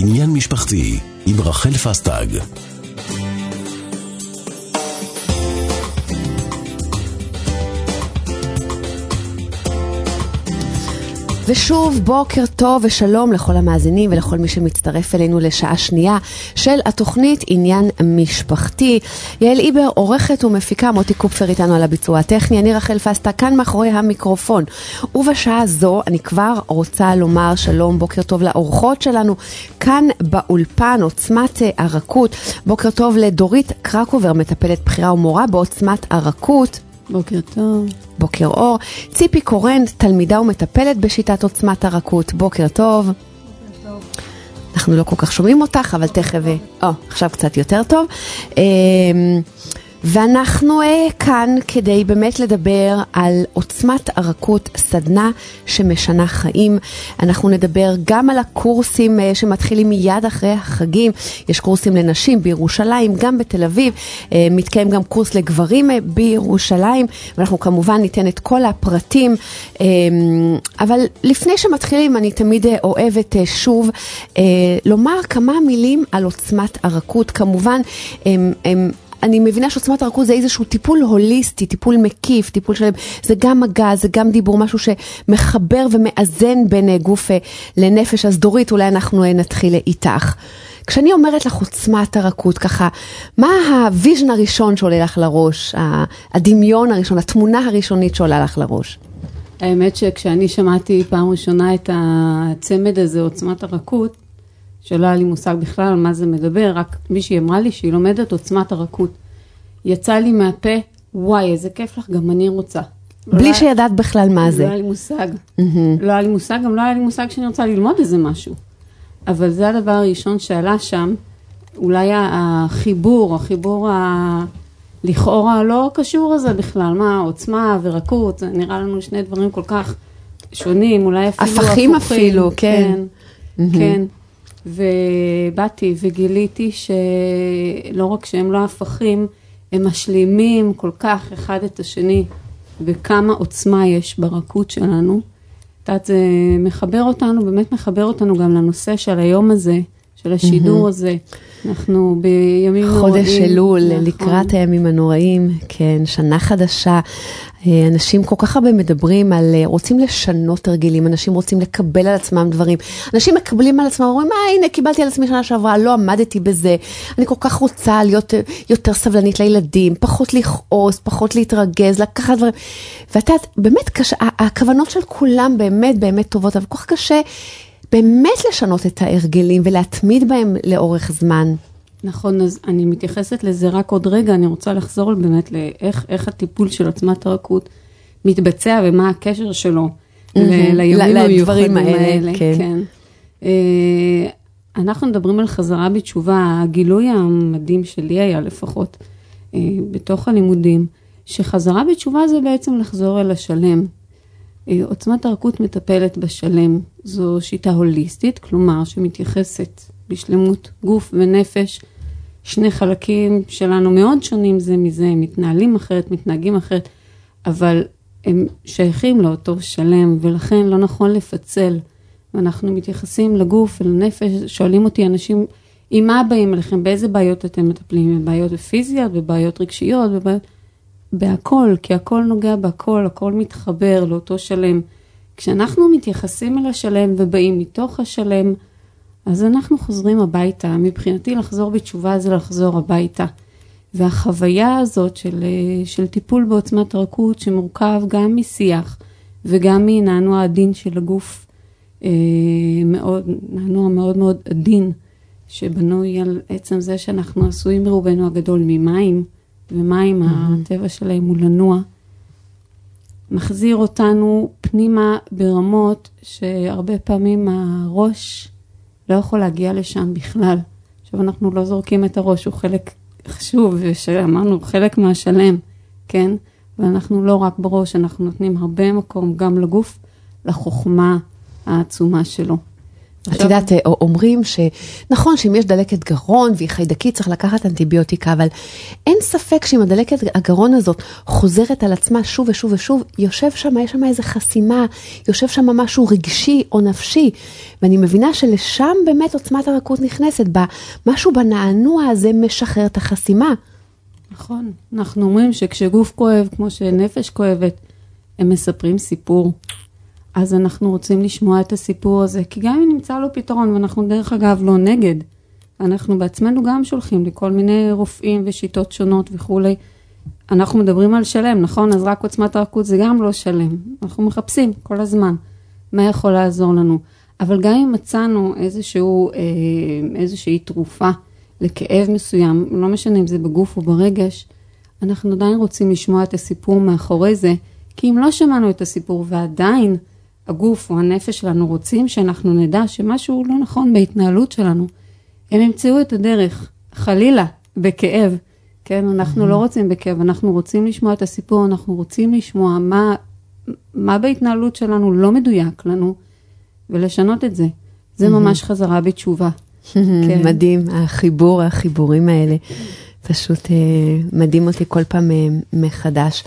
עניין משפחתי עם רחל פסטג. ושוב בוקר טוב ושלום לכל המאזינים ולכל מי שמצטרף אלינו לשעה שנייה של התוכנית עניין משפחתי. יעל איבר עורכת ומפיקה, מוטי קופפר איתנו על הביצוע הטכני, אני רחל פסטג כאן מאחורי המיקרופון. ובשעה זו אני כבר רוצה לומר שלום, בוקר טוב לאורחות שלנו כאן באולפן עוצמת הרכות. בוקר טוב לדורית קרקובר, מטפלת בחירה ומורה בעוצמת הרכות. בוקר טוב. בוקר אור. ציפי קורנד, תלמידה ומטפלת בשיטת עוצמת הרכות. בוקר טוב. בוקר טוב. אנחנו לא כל כך שומעים אותך, אבל תכף, עכשיו קצת יותר טוב. ואנחנו כאן כדי באמת לדבר על עוצמת הרכות, סדנה שמשנה חיים. אנחנו נדבר גם על הקורסים שמתחילים מיד אחרי החגים. יש קורסים לנשים בירושלים, גם בתל אביב. מתקיים גם קורס לגברים בירושלים. ואנחנו כמובן ניתן את כל הפרטים. אבל לפני שמתחילים, אני תמיד אוהבת שוב לומר כמה מילים על עוצמת הרכות. כמובן, אני מבינה שעוצמת הרכות זה איזשהו טיפול הוליסטי, טיפול מקיף, טיפול שלם. זה גם מגע, זה גם דיבור, משהו שמחבר ומאזן בין גוף לנפש. אז דורית, אולי אנחנו נתחיל איתך. כשאני אומרת לך עוצמת הרכות, ככה, מה הוויז'ן הראשון שעולה לך לראש? הדמיון הראשון, התמונה הראשונית שעולה לך לראש? האמת שכשאני שמעתי פעם ראשונה את הצמד הזה, עוצמת הרכות, שלא היה לי מושג בכלל על מה זה מדבר, רק מישהי אמרה לי שהיא לומדת עוצמת הרכות. יצא לי מהפה, וואי, איזה כיף לך, גם אני רוצה. בלי שידעת בכלל מה זה. לא היה לי מושג. לא היה לי מושג, גם לא היה לי מושג שאני רוצה ללמוד איזה משהו. אבל זה הדבר הראשון שעלה שם, אולי החיבור לכאורה לא קשור הזה בכלל, מה, עוצמה ורכות, זה נראה לנו שני דברים כל כך שונים, אולי אפילו הפכים אפילו, כן. כן. ובאתי וגיליתי שלא רק שהם לא הפכים, הם משלימים כל כך אחד את השני, וכמה עוצמה יש ברכות שלנו. זה מחבר אותנו, באמת מחבר אותנו גם לנושא של היום הזה, של השידור הזה. אנחנו בימים נוראים. חודש אלול, לקראת הימים הנוראים, כן, שנה חדשה. אנשים כל כך הרבה מדברים על, רוצים לשנות הרגלים, אנשים רוצים לקבל על עצמם דברים. אנשים מקבלים על עצמם, אומרים, הנה, קיבלתי על עצמי שנה שעברה, לא עמדתי בזה. אני כל כך רוצה להיות יותר סבלנית לילדים, פחות לכעוס, פחות להתרגז, לקחת דברים. ואתה, באמת קשה, הכוונות של כולם באמת באמת טובות, אבל כל כך קשה באמת לשנות את ההרגלים ולהתמיד בהם לאורך זמן. נכון, אז אני מתייחסת לזה רק עוד רגע, אני רוצה לחזור באמת לאיך הטיפול של עוצמת הרכות מתבצע ומה הקשר שלו לימים המיוחדים האלה. כן. אנחנו מדברים על חזרה בתשובה, הגילוי המדהים שלי היה לפחות בתוך הלימודים, שחזרה בתשובה זה בעצם לחזור אל השלם. עוצמת הרכות מטפלת בשלם, זו שיטה הוליסטית, כלומר שמתייחסת בשלמות גוף ונפש, שני חלקים שלנו מאוד שונים זה מזה, הם מתנהלים אחרת, מתנהגים אחרת, אבל הם שייכים לאותו שלם, ולכן לא נכון לפצל. ואנחנו מתייחסים לגוף ולנפש, שואלים אותי אנשים, עם מה באים אליכם, באיזה בעיות אתם מטפלים? בעיות פיזיות, בבעיות רגשיות, בהכל, כי הכל נוגע בהכל, הכל מתחבר לאותו שלם. כשאנחנו מתייחסים אל השלם ובאים מתוך השלם, אז אנחנו חוזרים הביתה. מבחינתי לחזור בתשובה זה לחזור הביתה. והחוויה הזאת של טיפול בעוצמת הרכות שמורכב גם משיח וגם מנענוע עדין של הגוף, נענוע מאוד מאוד עדין, שבנוי על עצם זה שאנחנו עשויים ברובנו הגדול ממים, ומים הטבע שלהם הוא לנוע, מחזיר אותנו פנימה ברמות שהרבה פעמים הראש לא יכול להגיע לשם בכלל. עכשיו אנחנו לא זורקים את הראש, הוא חלק חשוב, ושאמרנו חלק מהשלם, כן? ואנחנו לא רק בראש, אנחנו נותנים הרבה מקום גם לגוף, לחוכמה העצומה שלו. את יודעת, אומרים שנכון שאם יש דלקת גרון והיא חיידקית צריך לקחת אנטיביוטיקה, אבל אין ספק שאם הדלקת הגרון הזאת חוזרת על עצמה שוב ושוב ושוב, יושב שם, יש שם איזו חסימה, יושב שם משהו רגשי או נפשי, ואני מבינה שלשם באמת עוצמת הרכות נכנסת, משהו בנענוע הזה משחרר את החסימה. נכון, אנחנו אומרים שכשגוף כואב, כמו שנפש כואבת, הם מספרים סיפור. אז אנחנו רוצים לשמוע את הסיפור הזה, כי גם אם נמצא לו פתרון, ואנחנו דרך אגב לא נגד, אנחנו בעצמנו גם שולחים לכל מיני רופאים ושיטות שונות וכו'. אנחנו מדברים על שלם, נכון? אז רק עוצמת הרכות זה גם לא שלם. אנחנו מחפשים כל הזמן מה יכול לעזור לנו. אבל גם אם מצאנו איזושהי תרופה לכאב מסוים, לא משנה אם זה בגוף או ברגש, אנחנו עדיין רוצים לשמוע את הסיפור מאחורי זה, כי אם לא שמענו את הסיפור ועדיין הגוף או הנפש שלנו רוצים שאנחנו נדע שמשהו לא נכון בהתנהלות שלנו, הם ימצאו את הדרך, חלילה, בכאב. כן, אנחנו לא רוצים בכאב, אנחנו רוצים לשמוע את הסיפור, אנחנו רוצים לשמוע מה בהתנהלות שלנו לא מדויק לנו, ולשנות את זה. זה ממש חזרה בתשובה. מדהים, החיבורים האלה, פשוט מדהים אותי כל פעם מחדש.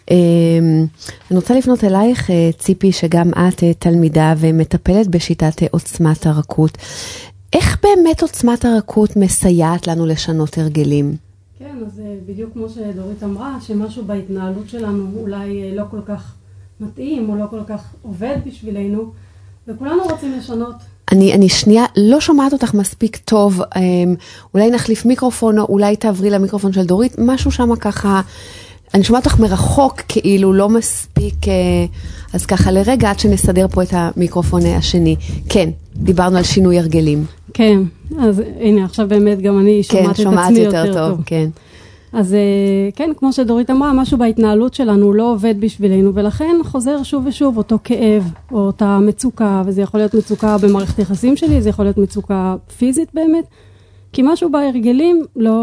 אני רוצה לפנות אלייך, ציפי, שגם את תלמידה ומטפלת בשיטת עוצמת הרכות. איך באמת עוצמת הרכות מסייעת לנו לשנות הרגלים? כן, אז בדיוק כמו שדורית אמרה, שמשהו בהתנהלות שלנו אולי לא כל כך מתאים, או לא כל כך עובד בשבילנו, וכולנו רוצים לשנות. אני שנייה לא שומעת אותך מספיק טוב, אולי נחליף מיקרופון, או אולי תעברי למיקרופון של דורית, משהו שם ככה, אני שומעת אותך מרחוק, כאילו לא מספיק, אז ככה לרגע עד שנסדר פה את המיקרופון השני. כן, דיברנו על שינוי הרגלים. כן, אז הנה עכשיו באמת גם אני שומעת את עצמי יותר טוב. כן. אז כן, כמו שדורית אמרה, משהו בהתנהלות שלנו לא עובד בשבילנו, ולכן חוזר שוב ושוב אותו כאב, או אותה מצוקה, וזה יכול להיות מצוקה במערכת יחסים שלי, זה יכול להיות מצוקה פיזית באמת, כי משהו בהרגלים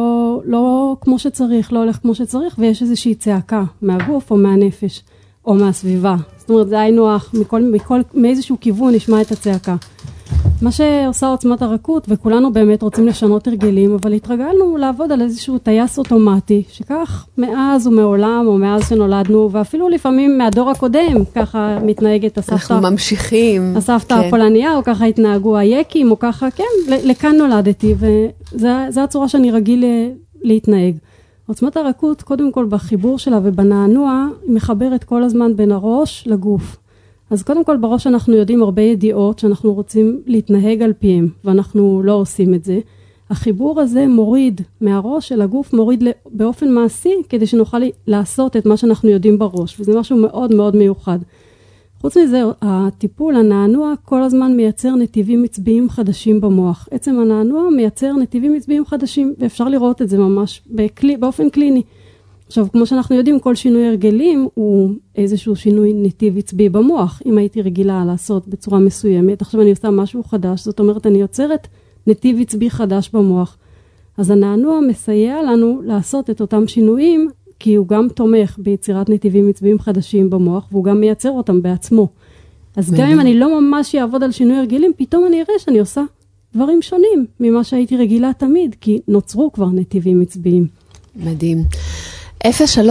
לא כמו שצריך, לא הולך כמו שצריך, ויש איזושהי צעקה מהגוף או מהנפש, או מהסביבה. זאת אומרת, זה היינו מאיזשהו כיוון נשמע את הצעקה. מה שעושה עוצמת הרכות, וכולנו באמת רוצים לשנות הרגלים, אבל התרגלנו לעבוד על איזשהו טייס אוטומטי, שכך מאז ומעולם, או מאז שנולדנו, ואפילו לפעמים מהדור הקודם, ככה מתנהגת הסבתא. אנחנו ממשיכים. הסבתא הפולניה, או ככה התנהגו היקים, או ככה, כן, לכאן נולדתי, וזו הצורה שאני רגיל להתנהג. עוצמת הרכות, קודם כל בחיבור שלה ובנענוע, היא מחברת כל הזמן בין הראש לגוף. אז קודם כל בראש אנחנו יודעים הרבה ידיעות שאנחנו רוצים להתנהג על פיהם, ואנחנו לא עושים את זה. החיבור הזה מוריד מהראש של הגוף, מוריד באופן מעשי, כדי שנוכל לעשות את מה שאנחנו יודעים בראש, וזה משהו מאוד מאוד מיוחד. חוץ מזה, הטיפול, הנענוע, כל הזמן מייצר נתיבים עצביים חדשים במוח. עצם הנענוע מייצר נתיבים עצביים חדשים, ואפשר לראות את זה ממש באופן קליני. עכשיו, כמו שאנחנו יודעים, כל שינוי הרגלים הוא איזשהו שינוי נתיב עצבי במוח. אם הייתי רגילה לעשות בצורה מסוימת, עכשיו אני עושה משהו חדש, זאת אומרת, אני יוצרת נתיב עצבי חדש במוח. אז הנענוע מסייע לנו לעשות את אותם שינויים, כי הוא גם תומך ביצירת נתיבים עצביים חדשים במוח, והוא גם מייצר אותם בעצמו. אז גם אם אני לא ממש אעבוד על שינוי הרגלים, פתאום אני אראה שאני עושה דברים שונים ממה שהייתי רגילה תמיד, כי נוצרו כבר נתיבים עצביים. מדהים. 039-039-039,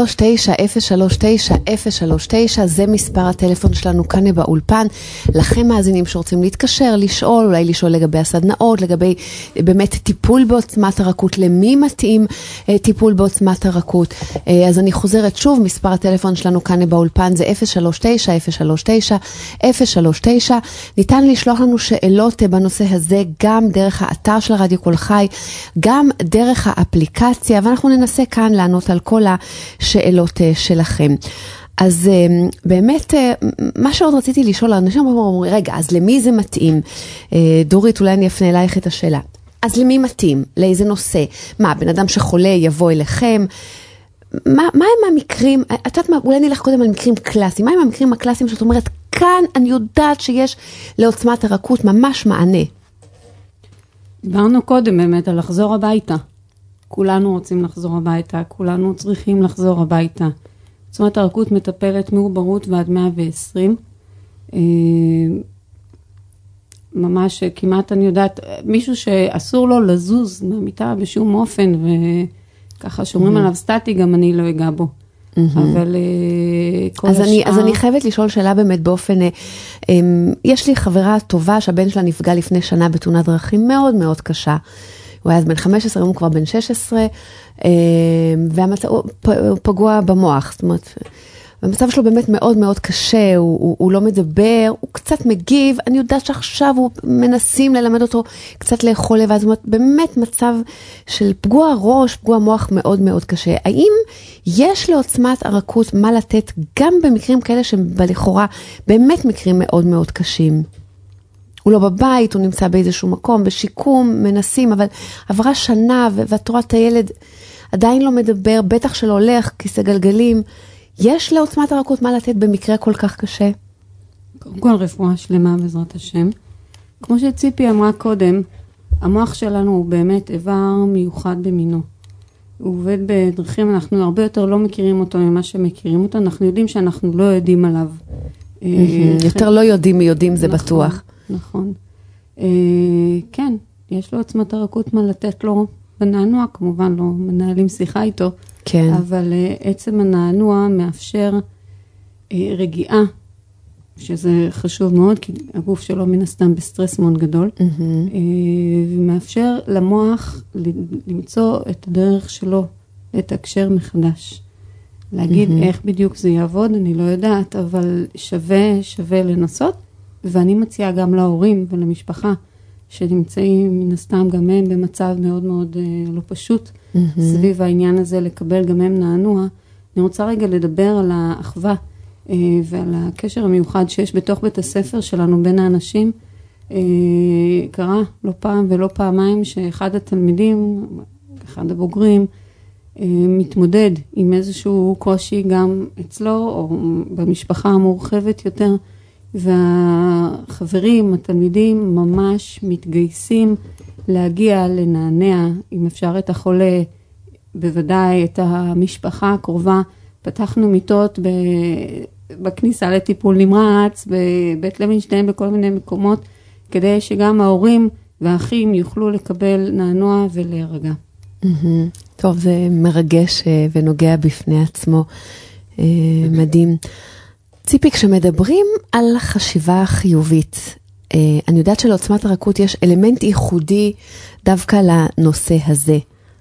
זה מספר הטלפון שלנו כאן באולפן. לכם מאזינים שרוצים להתקשר, לשאול, אולי לשאול לגבי הסדנאות, לגבי באמת טיפול בעוצמת הרכות, למי מתאים טיפול בעוצמת הרכות. אז אני חוזרת שוב, מספר הטלפון שלנו כאן באולפן זה 039-039-039. ניתן לשלוח לנו שאלות בנושא הזה, גם דרך האתר של רדיו קול חי, גם דרך האפליקציה, ואנחנו ננסה כאן לענות על כל השאלות שלכם. אז באמת, מה שעוד רציתי לשאול, אנשים אומרים, רגע, אז למי זה מתאים? דורית, אולי אני אפנה אלייך את השאלה. אז למי מתאים? לאיזה נושא? מה, בן אדם שחולה יבוא אליכם? מה הם המקרים? את יודעת מה, אולי נלך קודם על מקרים קלאסיים. מה הם המקרים הקלאסיים שאת אומרת, כאן אני יודעת שיש לעוצמת הרכות ממש מענה? דיברנו קודם באמת על לחזור הביתה. כולנו רוצים לחזור הביתה, כולנו צריכים לחזור הביתה. עוצמת הרכות מטפלת מעוברות ועד 120. ממש כמעט אני יודעת, מישהו שאסור לו לזוז מהמיטה בשום אופן, וככה שאומרים עליו סטטי, גם אני לא אגע בו. אבל כל השאר... אז אני חייבת לשאול שאלה באמת באופן, יש לי חברה טובה שהבן שלה נפגע לפני שנה בתאונת דרכים מאוד מאוד קשה. הוא היה אז בן 15, הוא כבר בן 16, הוא פגוע במוח, זאת אומרת, המצב שלו באמת מאוד מאוד קשה, הוא לא מדבר, הוא קצת מגיב, אני יודעת שעכשיו הוא מנסים ללמד אותו קצת לאכול לבד, זאת אומרת, באמת מצב של פגוע ראש, פגוע מוח מאוד מאוד קשה. האם יש לעוצמת הרכות מה לתת גם במקרים כאלה שבלכאורה באמת מקרים מאוד מאוד קשים? הוא לא בבית, הוא נמצא באיזשהו מקום, בשיקום, מנסים, אבל עברה שנה ואת רואה את הילד עדיין לא מדבר, בטח שלא הולך, כיסא גלגלים. יש לעוצמת הרכות מה לתת במקרה כל כך קשה? קודם כל רפואה שלמה בעזרת השם. כמו שציפי אמרה קודם, המוח שלנו הוא באמת איבר מיוחד במינו. הוא עובד בדרכים, אנחנו הרבה יותר לא מכירים אותו ממה שמכירים אותו, אנחנו יודעים שאנחנו לא יודעים עליו. יותר לא יודעים מיודעים, זה בטוח. נכון. כן, יש לו עוצמת הרכות מה לתת לו בנענוע, כמובן לא מנהלים שיחה איתו, כן. אבל עצם הנענוע מאפשר רגיעה, שזה חשוב מאוד, כי הגוף שלו מן הסתם בסטרס מאוד גדול, ומאפשר למוח למצוא את הדרך שלו, את הקשר מחדש. להגיד איך בדיוק זה יעבוד, אני לא יודעת, אבל שווה לנסות, ואני מציעה גם להורים ולמשפחה, שנמצאים מן הסתם גם הם במצב מאוד מאוד לא פשוט, סביב העניין הזה לקבל גם הם נענוע. אני רוצה רגע לדבר על האחווה, ועל הקשר המיוחד שיש בתוך בית הספר שלנו בין האנשים. קרה לא פעם ולא פעמיים שאחד התלמידים, אחד הבוגרים, מתמודד עם איזשהו קושי גם אצלו או במשפחה המורחבת יותר, והחברים, התלמידים ממש מתגייסים להגיע לנענע, אם אפשר את החולה, בוודאי את המשפחה הקרובה. פתחנו מיטות בכניסה לטיפול נמרץ, בבית לוינשטיין, בכל מיני מקומות, כדי שגם ההורים והאחים יוכלו לקבל נענוע ולהירגע. טוב, זה מרגש ונוגע בפני עצמו. מדהים. ציפי, כשמדברים על חשיבה חיובית, אני יודעת שלעוצמת הרכות יש אלמנט ייחודי דווקא לנושא הזה.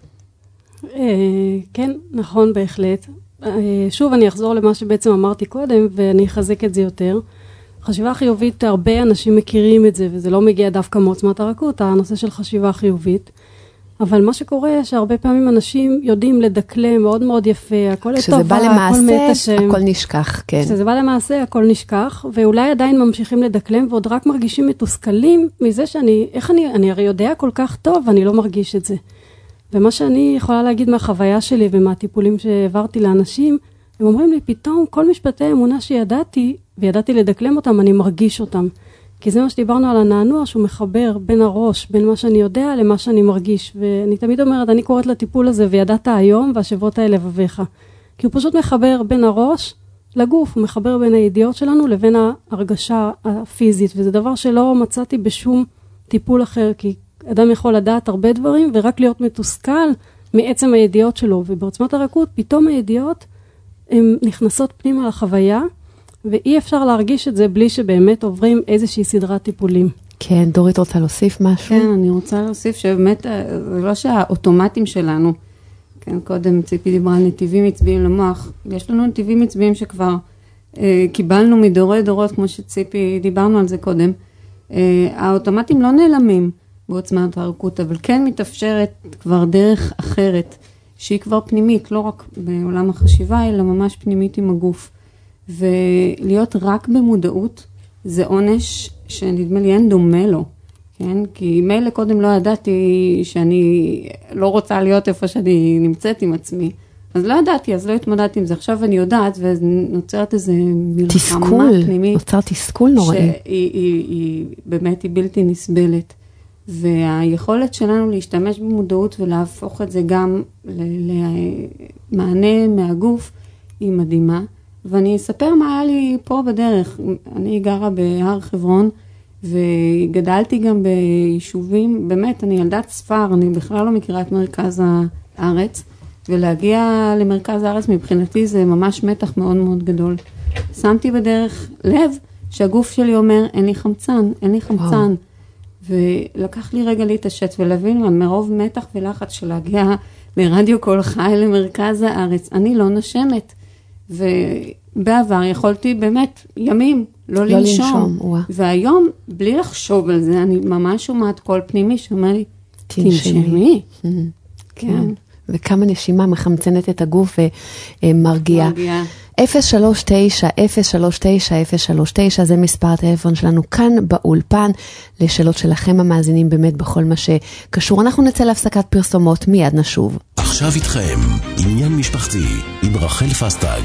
כן, נכון בהחלט. שוב, אני אחזור למה שבעצם אמרתי קודם, ואני אחזק את זה יותר. חשיבה חיובית, הרבה אנשים מכירים את זה, וזה לא מגיע דווקא מעוצמת הרכות, הנושא של חשיבה חיובית. אבל מה שקורה, שהרבה פעמים אנשים יודעים לדקלם מאוד מאוד יפה, הכל לטובה, כשזה בא למעשה, הכל נשכח, כן. כשזה בא למעשה, הכל נשכח, ואולי עדיין ממשיכים לדקלם, ועוד רק מרגישים מתוסכלים מזה אני הרי יודע כל כך טוב, ואני לא מרגיש את זה. ומה שאני יכולה להגיד מהחוויה שלי, ומהטיפולים שהעברתי לאנשים, הם אומרים לי, פתאום כל משפטי האמונה שידעתי, וידעתי לדקלם אותם, אני מרגיש אותם. כי זה מה שדיברנו על הנענוע, שהוא מחבר בין הראש, בין מה שאני יודע למה שאני מרגיש. ואני תמיד אומרת, אני קוראת לטיפול הזה, וידעת היום, והשבות האלה לבביך. כי הוא פשוט מחבר בין הראש לגוף, הוא מחבר בין הידיעות שלנו לבין ההרגשה הפיזית. וזה דבר שלא מצאתי בשום טיפול אחר, כי אדם יכול לדעת הרבה דברים, ורק להיות מתוסכל מעצם הידיעות שלו. ובעוצמת הרכות, פתאום הידיעות הן נכנסות פנימה לחוויה, ואי אפשר להרגיש את זה בלי שבאמת עוברים איזושהי סדרת טיפולים. כן, דורית רוצה להוסיף משהו? כן, אני רוצה להוסיף שבאמת, זה לא שהאוטומטים שלנו, כן, קודם ציפי דיברה על נתיבים עצביים למוח, יש לנו נתיבים עצביים שכבר קיבלנו מדורי דורות, כמו שציפי דיברנו על זה קודם, האוטומטים לא נעלמים בעוצמת הרכות, אבל כן מתאפשרת כבר דרך אחרת, שהיא כבר פנימית, לא רק בעולם החשיבה, אלא ממש פנימית עם הגוף. ולהיות רק במודעות, זה עונש שנדמה לי אין דומה לו, כן? כי מילא קודם לא ידעתי שאני לא רוצה להיות איפה שאני נמצאת עם עצמי, אז לא ידעתי, אז לא התמודדתי עם זה. עכשיו אני יודעת, ונוצרת איזה מלחמה פנימית. נוצר תסכול נוראי. שהיא באמת, היא בלתי נסבלת. והיכולת שלנו להשתמש במודעות ולהפוך את זה גם למענה מהגוף, היא מדהימה. ואני אספר מה היה לי פה בדרך. אני גרה בהר חברון, וגדלתי גם ביישובים, באמת, אני ילדת ספר, אני בכלל לא מכירה את מרכז הארץ, ולהגיע למרכז הארץ מבחינתי זה ממש מתח מאוד מאוד גדול. שמתי בדרך לב שהגוף שלי אומר, אין לי חמצן, אין לי חמצן. ולקח לי רגע להתעשת ולהבין, מרוב מתח ולחץ של להגיע לרדיו קול חי למרכז הארץ, אני לא נשמת. ובעבר יכולתי באמת ימים לא לנשום. והיום, בלי לחשוב על זה, אני ממש שומעת קול פנימי שאומר לי, תנשמי. כן. וכמה נשימה מחמצנת את הגוף ומרגיעה. 039-039-039, זה מספר הטלפון שלנו כאן באולפן, לשאלות שלכם המאזינים באמת בכל מה שקשור. אנחנו נצא להפסקת פרסומות, מיד נשוב. עכשיו איתכם, עניין משפחתי, עם רחל פסטג.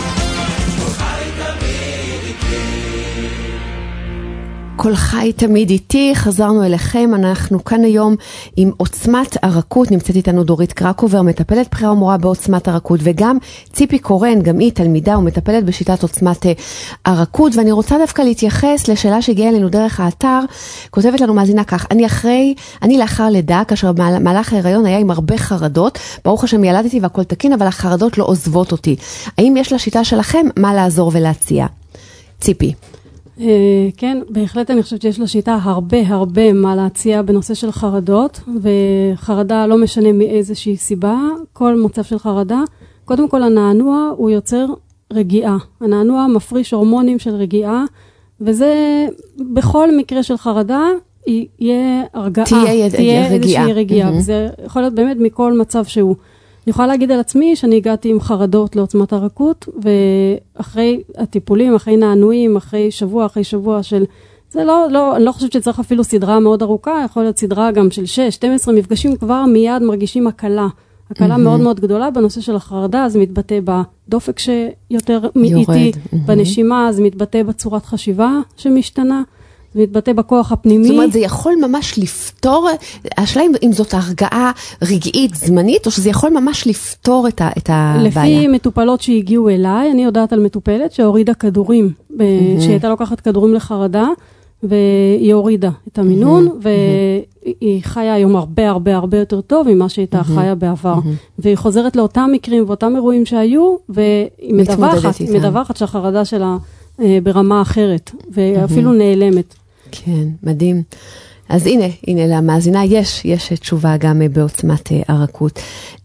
כל חי תמיד איתי, חזרנו אליכם, אנחנו כאן היום עם עוצמת הרכות, נמצאת איתנו דורית קרקובר, מטפלת בכירה ומורה בעוצמת הרכות, וגם ציפי קורן, גם היא תלמידה ומטפלת בשיטת עוצמת הרכות, ואני רוצה דווקא להתייחס לשאלה שהגיעה אלינו דרך האתר, כותבת לנו מאזינה כך, אני לאחר לידה, כאשר במהלך ההיריון היה עם הרבה חרדות, ברוך השם ילדתי והכל תקין, אבל החרדות לא עוזבות אותי. האם יש לשיטה שלכם מה לעזור ולהציע? ציפי. כן, בהחלט אני חושבת שיש לשיטה הרבה מה להציע בנושא של חרדות, וחרדה לא משנה מאיזושהי סיבה, כל מצב של חרדה, קודם כל הנענוע הוא יוצר רגיעה, הנענוע מפריש הורמונים של רגיעה, וזה בכל מקרה של חרדה יהיה הרגעה, תהיה איזושהי רגיעה, וזה יכול להיות באמת מכל מצב שהוא. אני יכולה להגיד על עצמי שאני הגעתי עם חרדות לעוצמת הרכות, ואחרי הטיפולים, אחרי נענועים, אחרי שבוע של... זה אני לא חושבת שצריך אפילו סדרה מאוד ארוכה, יכול להיות סדרה גם של 6-12 מפגשים, כבר מיד מרגישים הקלה מאוד מאוד גדולה בנושא של החרדה, זה מתבטא בדופק שיותר איטי, בנשימה, זה מתבטא בצורת חשיבה שמשתנה, זה מתבטא בכוח הפנימי. זאת אומרת, זה יכול ממש לפתור, השאלה אם זאת הרגעה רגעית, זמנית, או שזה יכול ממש לפתור את הבעיה? לפי מטופלות שהגיעו אליי, אני יודעת על מטופלת שהורידה כדורים, שהייתה לוקחת כדורים לחרדה, והיא הורידה את המינון, והיא חיה היום הרבה יותר טוב ממה שהייתה חיה בעבר. והיא חוזרת לאותם מקרים ואותם אירועים שהיו, והיא מדווחת שהחרדה שלה ברמה אחרת, ואפילו נעלמת. כן, מדהים. אז הנה למאזינה יש תשובה גם בעוצמת הרכות.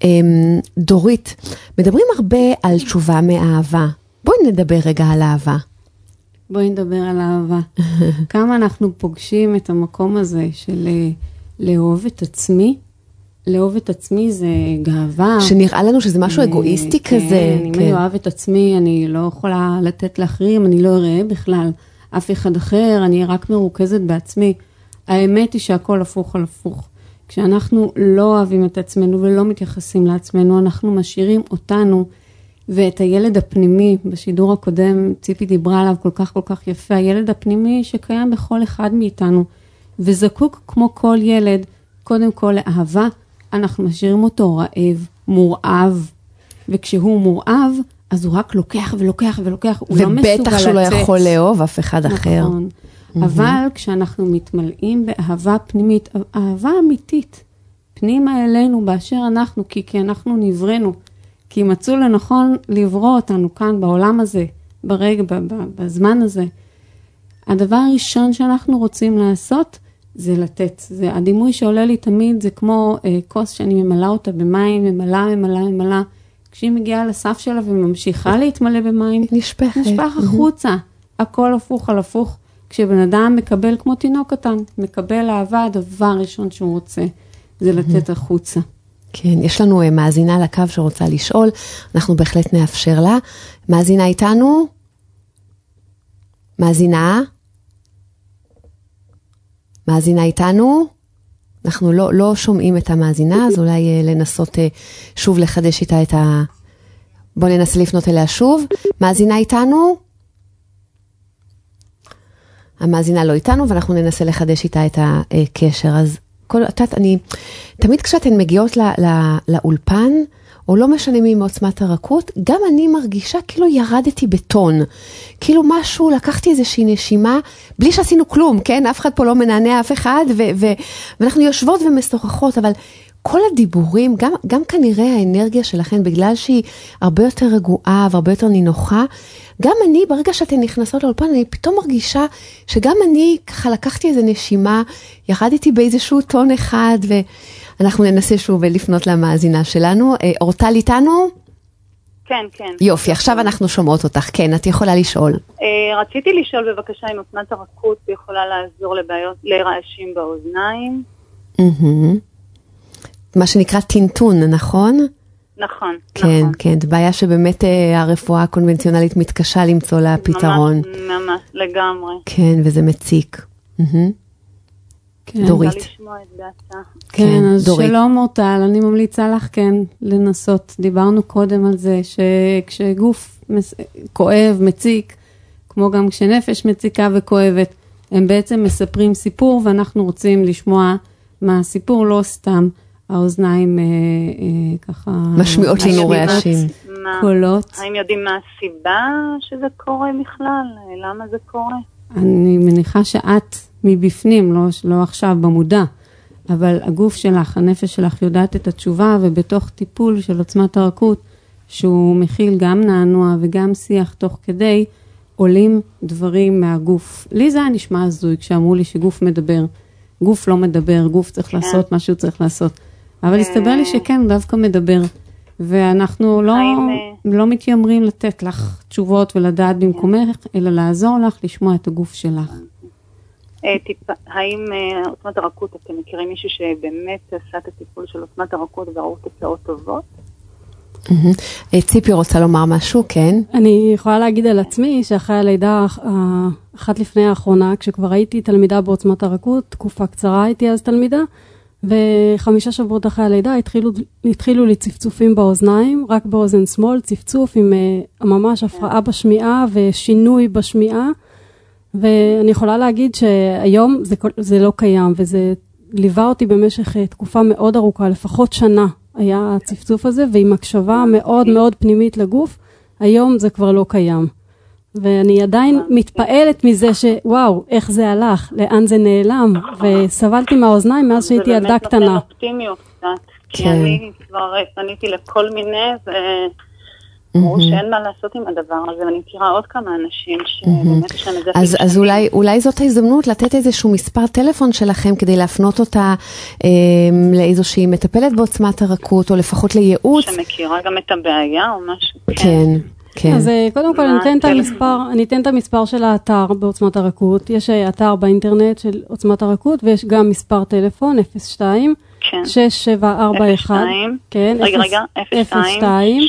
דורית, מדברים הרבה על תשובה מאהבה. בואי נדבר רגע על אהבה. בואי נדבר על אהבה. כמה אנחנו פוגשים את המקום הזה של לאהוב את עצמי. לאהוב את עצמי זה גאווה. שנראה לנו שזה משהו אגואיסטי כזה. אם אני אוהב את עצמי, אני לא יכולה לתת לאחרים, אני לא אראה בכלל אף אחד אחר, אני רק מרוכזת בעצמי. האמת היא שהכל הפוך על הפוך. כשאנחנו לא אוהבים את עצמנו ולא מתייחסים לעצמנו, אנחנו משאירים אותנו ואת הילד הפנימי, בשידור הקודם ציפי דיברה עליו כל כך יפה, הילד הפנימי שקיים בכל אחד מאיתנו, וזקוק כמו כל ילד, קודם כל לאהבה, אנחנו משאירים אותו רעב, מורעב, וכשהוא מורעב, אז הוא רק לוקח, הוא לא מסוגל לצאת. ובטח שהוא לא יכול לאהוב אף אחד אחר. נכון. אבל כשאנחנו מתמלאים באהבה פנימית, אהבה אמיתית, פנימה אלינו באשר אנחנו, כי אנחנו נבראנו, כי מצאו לנכון לברוא אותנו כאן בעולם הזה, ברגע, בזמן הזה. הדבר הראשון שאנחנו רוצים לעשות, זה לתת. זה הדימוי שעולה לי תמיד, זה כמו כוס שאני ממלאה אותה במים, ממלאה. כשהיא מגיעה לסף שלה וממשיכה להתמלא במים, נשפך החוצה. הכל הפוך על הפוך. כשבן אדם מקבל כמו תינוק קטן, מקבל אהבה, הדבר הראשון שהוא רוצה, זה לתת החוצה. כן, יש לנו מאזינה לקו שרוצה לשאול, אנחנו בהחלט נאפשר לה. מאזינה איתנו? מאזינה איתנו? אנחנו לא שומעים את המאזינה, אז אולי לנסות שוב לחדש איתה את ה... בוא ננסה לפנות אליה שוב. מאזינה איתנו? המאזינה לא איתנו, ואנחנו ננסה לחדש איתה את הקשר. אז תמיד כשאתן מגיעות לאולפן, או לא משנה מי מעוצמת הרכות, גם אני מרגישה כאילו ירדתי בטון. כאילו משהו, לקחתי איזושהי נשימה, בלי שעשינו כלום, כן? אף אחד פה לא מנענע אף אחד, ואנחנו יושבות ומשוחחות, אבל כל הדיבורים, גם כנראה האנרגיה שלכן, בגלל שהיא הרבה יותר רגועה והרבה יותר נינוחה, גם אני, ברגע שאתן נכנסות לאולפן, אני פתאום מרגישה שגם אני ככה לקחתי איזו נשימה, ירדתי באיזשהו טון אחד, ואנחנו ננסה שוב לפנות למאזינה שלנו. אורטל איתנו? כן, כן. יופי, עכשיו אנחנו שומעות אותך. כן, את יכולה לשאול. רציתי לשאול בבקשה אם עוצמת הרכות יכולה לעזור לרעשים באוזניים. מה שנקרא טינטון, נכון? נכון. כן, כן, זה בעיה שבאמת הרפואה הקונבנציונלית מתקשה למצוא לה פתרון. ממש, לגמרי. כן, וזה מציק. דורית. אני רוצה לשמוע את דעתה. כן, אז שלום אורטל, אני ממליצה לך כן לנסות. דיברנו קודם על זה שכשגוף כואב, מציק, כמו גם כשנפש מציקה וכואבת, הם בעצם מספרים סיפור, ואנחנו רוצים לשמוע מה הסיפור, לא סתם. האוזניים ככה... משמיעות לנו רעשים. קולות. האם יודעים מה הסיבה שזה קורה בכלל? למה זה קורה? אני מניחה שאת מבפנים, לא עכשיו במודע, אבל הגוף שלך, הנפש שלך יודעת את התשובה, ובתוך טיפול של עוצמת הרכות, שהוא מכיל גם נענוע וגם שיח תוך כדי, עולים דברים מהגוף. לי זה היה נשמע הזוי כשאמרו לי שגוף מדבר. גוף לא מדבר, גוף צריך לעשות מה שהוא צריך לעשות. אבל הסתבר לי שכן, דווקא מדבר. ואנחנו לא מתיימרים לתת לך תשובות ולדעת במקומך, אלא לעזור לך לשמוע את הגוף שלך. האם עוצמת הרכות, אתם מכירים מישהו שבאמת עשה את הטיפול של עוצמת הרכות וראו תוצאות טובות? ציפי רוצה לומר משהו, כן? אני יכולה להגיד על עצמי שאחרי הלידה אחת לפני האחרונה, כשכבר הייתי תלמידה בעוצמת הרכות, תקופה קצרה הייתי אז תלמידה, ו5 שבועות אחרי הלידה התחילו לי צפצופים באוזניים, רק באוזן שמאל, צפצוף עם ממש הפרעה בשמיעה ושינוי בשמיעה, ואני יכולה להגיד שהיום זה לא קיים, וזה ליווה אותי במשך תקופה מאוד ארוכה, לפחות שנה היה הצפצוף הזה, ועם הקשבה מאוד מאוד פנימית לגוף, היום זה כבר לא קיים. ואני עדיין מתפעלת מזה שוואו, איך זה הלך, לאן זה נעלם, וסבלתי מהאוזניים מאז שהייתי ילדה קטנה. זה באמת נותן אופטימיות קצת, כי אני כבר פניתי לכל מיני, ואמרו שאין מה לעשות עם הדבר הזה, ואני מכירה עוד כמה אנשים שבאמת יש להם את זה. אז אולי זאת ההזדמנות לתת איזשהו מספר טלפון שלכם, כדי להפנות אותה לאיזושהי מטפלת בעוצמת הרכות, או לפחות לייעוץ. שמכירה גם את הבעיה או משהו. כן. כן. אז קודם כל אני אתן את המספר של האתר בעוצמת הרכות. יש אתר באינטרנט של עוצמת הרכות, ויש גם מספר טלפון 02 6741. כן, רגע, 02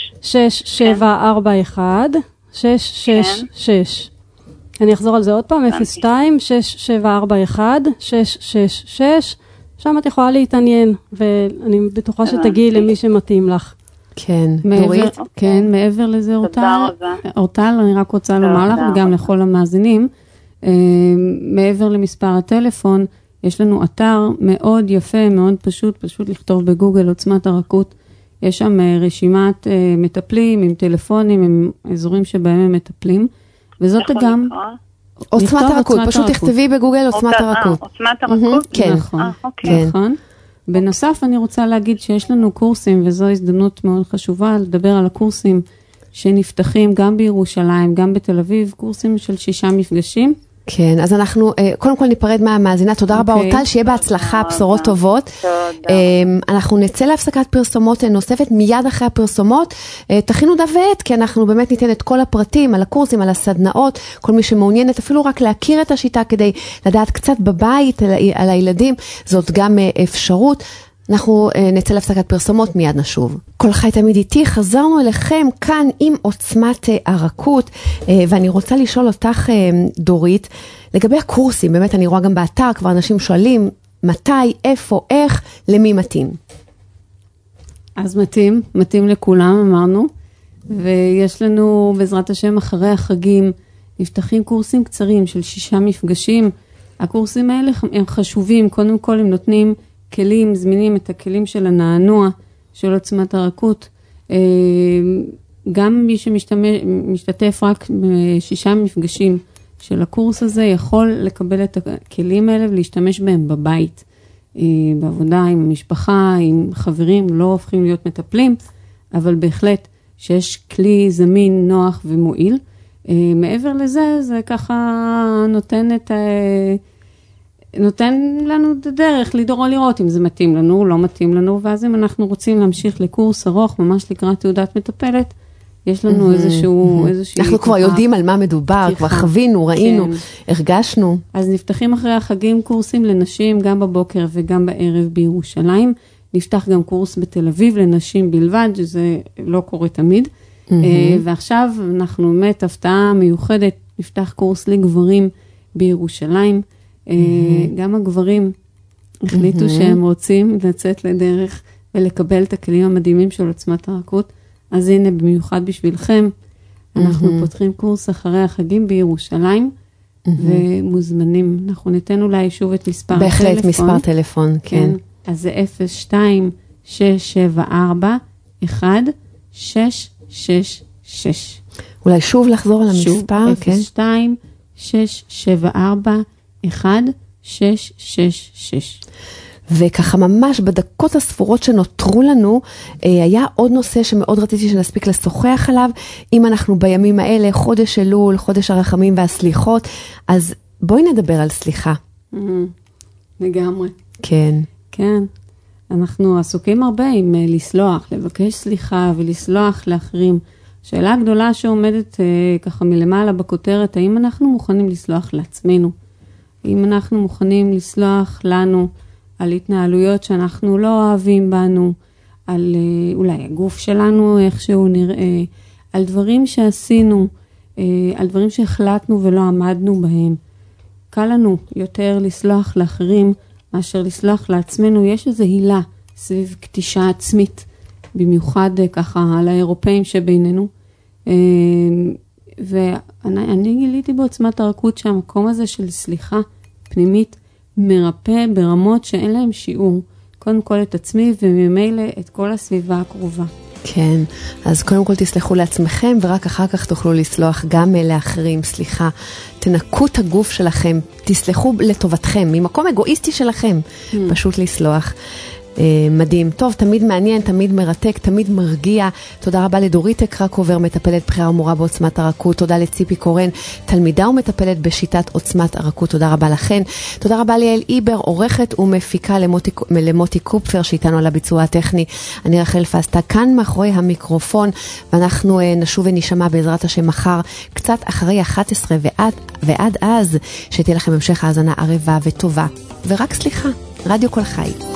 6741 666. אני אחזור על זה עוד פעם, 02 6741 666. שם את יכולה להתעניין, ואני בטוחה שתגיעי למי שמתאים לך. כן, דורית. כן, מעבר לזה אורטל, אני רק רוצה לומר לך, וגם לכל המאזינים, מעבר למספר הטלפון, יש לנו אתר מאוד יפה, מאוד פשוט לכתוב בגוגל עוצמת הרכות, יש שם רשימת מטפלים עם טלפונים, עם אזורים שבהם הם מטפלים, וזאת גם... עוצמת הרכות, פשוט תכתבי בגוגל עוצמת הרכות. עוצמת הרכות? כן. נכון. בנוסף, אני רוצה להגיד שיש לנו קורסים, וזו הזדמנות מאוד חשובה, לדבר על הקורסים שנפתחים גם בירושלים, גם בתל אביב, קורסים של 6 מפגשים. כן, אז אנחנו קודם כל ניפרד מהמאזינה, תודה רבה אורטל, שיהיה בהצלחה, בשורות טובות. אנחנו נצא להפסקת פרסומות נוספת, מיד אחרי הפרסומות, תכינו דוות, כי אנחנו באמת ניתן את כל הפרטים על הקורסים, על הסדנאות, כל מי שמעוניינת, אפילו רק להכיר את השיטה כדי לדעת קצת בבית על הילדים, זאת גם אפשרות. אנחנו נצא להפסקת פרסומות, מיד נשוב. כל חי תמיד איתי, חזרנו אליכם כאן עם עוצמת הרכות, ואני רוצה לשאול אותך, דורית, לגבי הקורסים, באמת אני רואה גם באתר, כבר אנשים שואלים, מתי, איפה, איך, למי מתאים? אז מתאים לכולם, אמרנו, ויש לנו בעזרת השם אחרי החגים, נפתחים קורסים קצרים של 6 מפגשים, הקורסים האלה הם חשובים, קודם כל הם נותנים כלים, זמינים את הכלים של הנענוע, של עוצמת הרכות, גם מי שמשתתף רק ב6 מפגשים של הקורס הזה, יכול לקבל את הכלים האלה ולהשתמש בהם בבית, בעבודה עם המשפחה, עם חברים, לא הופכים להיות מטפלים, אבל בהחלט שיש כלי זמין, נוח ומועיל. מעבר לזה, זה ככה נותן לנו את הדרך לראות אם זה מתאים לנו, לא מתאים לנו, ואז אם אנחנו רוצים להמשיך לקורס ארוך, ממש לקראת תעודת מטפלת, יש לנו איזשהו... אנחנו כבר יודעים על מה מדובר, כבר חווינו, ראינו, הרגשנו. אז נפתחים אחרי החגים קורסים לנשים, גם בבוקר וגם בערב בירושלים. נפתח גם קורס בתל אביב לנשים בלבד, שזה לא קורה תמיד. ועכשיו אנחנו באמת הפתעה מיוחדת, נפתח קורס לגברים בירושלים. גם הגברים החליטו שהם רוצים לצאת לדרך ולקבל את הכלים המדהימים של עוצמת הרכות. אז הנה, במיוחד בשבילכם, אנחנו פותחים קורס אחרי החגים בירושלים, ומוזמנים. אנחנו ניתן אולי שוב את מספר הטלפון. בהחלט, מספר טלפון, כן. אז זה 02-674-1666. אולי שוב לחזור על המספר, כן? 02-674-1666. וככה ממש בדקות הספורות שנותרו לנו, היה עוד נושא שמאוד רציתי שנספיק לשוחח עליו, אם אנחנו בימים האלה, חודש אלול, חודש הרחמים והסליחות, אז בואי נדבר על סליחה. לגמרי. כן. כן. אנחנו עסוקים הרבה עם לסלוח, לבקש סליחה ולסלוח לאחרים. השאלה הגדולה שעומדת ככה מלמעלה בכותרת, האם אנחנו מוכנים לסלוח לעצמנו? האם אנחנו מוכנים לסלוח לנו על התנהלויות שאנחנו לא אוהבים בנו, על אולי הגוף שלנו, איך שהוא נראה, על דברים שעשינו, על דברים שהחלטנו ולא עמדנו בהם. קל לנו יותר לסלוח לאחרים, מאשר לסלוח לעצמנו. יש איזו הילה סביב קטישה עצמית, במיוחד ככה על האירופאים שבינינו. ואני גיליתי בעוצמת הרכות שהמקום הזה של סליחה פנימית, מרפא ברמות שאין להם שיעור, קודם כל את עצמי וממילא את כל הסביבה הקרובה. כן, אז קודם כל תסלחו לעצמכם, ורק אחר כך תוכלו לסלוח גם לאחרים. סליחה, תנקו את הגוף שלכם, תסלחו לטובתכם, ממקום אגואיסטי שלכם, פשוט לסלוח. מדהים. טוב, תמיד מעניין, תמיד מרתק, תמיד מרגיע. תודה רבה לדורית קרקובר, מטפלת בחירה ומורה בעוצמת הרכות. תודה לציפי קורן, תלמידה ומטפלת בשיטת עוצמת הרכות. תודה רבה לכן. תודה רבה ליאל איבר, עורכת ומפיקה, למוטי קופפר שאיתנו על הביצוע הטכני. אני רחל פסטה כאן מאחורי המיקרופון, ואנחנו נשוב ונשמע בעזרת השם מחר, קצת אחרי 11, ועד אז שתהיה לכם המשך האזנה ערבה וטובה. ורק סליחה, רדיו כל חי.